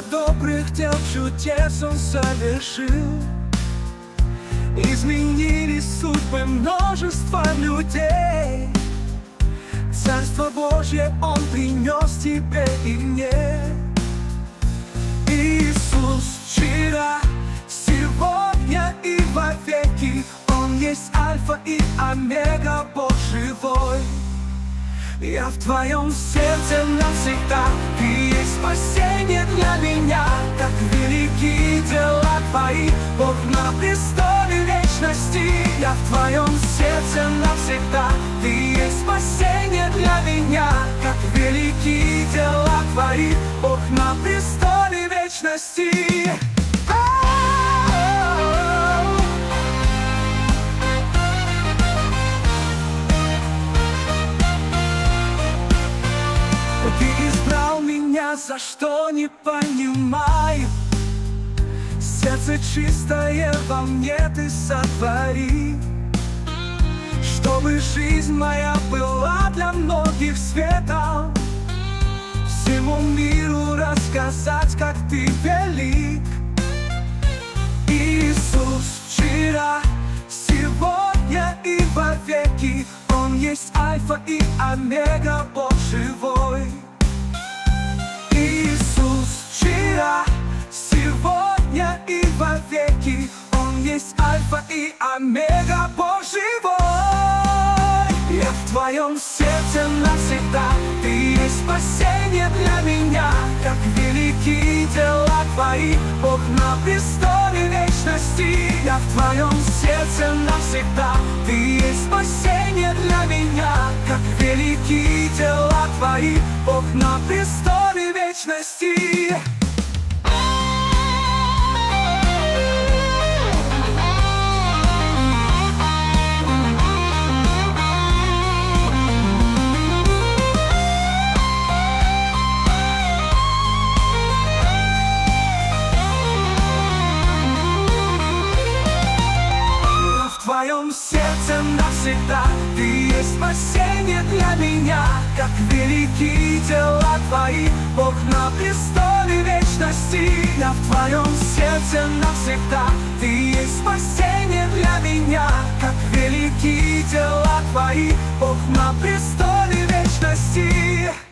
много добрых дел, чудес Он совершил. Изменились судьбы множества людей. Царство Божье Он принес тебе и мне. Иисус вчера, сегодня и вовеки. Он есть Альфа и Омега, Бог живой. Я в твоем сердце навсегда. Ты есть спасение для меня. Как велики дела твои, Бог на престоле вечности. Я в твоем сердце навсегда. Ты есть спасение для меня. Как велики дела твои, Бог на престоле вечности. Ты избрал меня, за что не понимаю. Сердце чистое во мне Ты сотвори, чтобы жизнь моя была для многих светом. Всему миру рассказать, как Ты велик. Иисус вчера, сегодня и вовеки. Он есть Альфа и Омега, Бог живой. Иисус вчера, сегодня и вовеки. Он есть Альфа и Омега, Бог живой. Я в твоем сердце навсегда. Ты есть спасение для меня. Как велики дела твои, Бог на престоле вечности. Я в твоем сердце навсегда. Ты есть спасение для меня. Как велики дела твои, Бог на престоле вечности. В твоем сердце навсегда. Ты есть спасение для меня. Как велики дела твои, Бог на престоле вечности. Я в твоем сердце навсегда. Ты есть спасение для меня. Как велики дела твои, Бог на престоле вечности.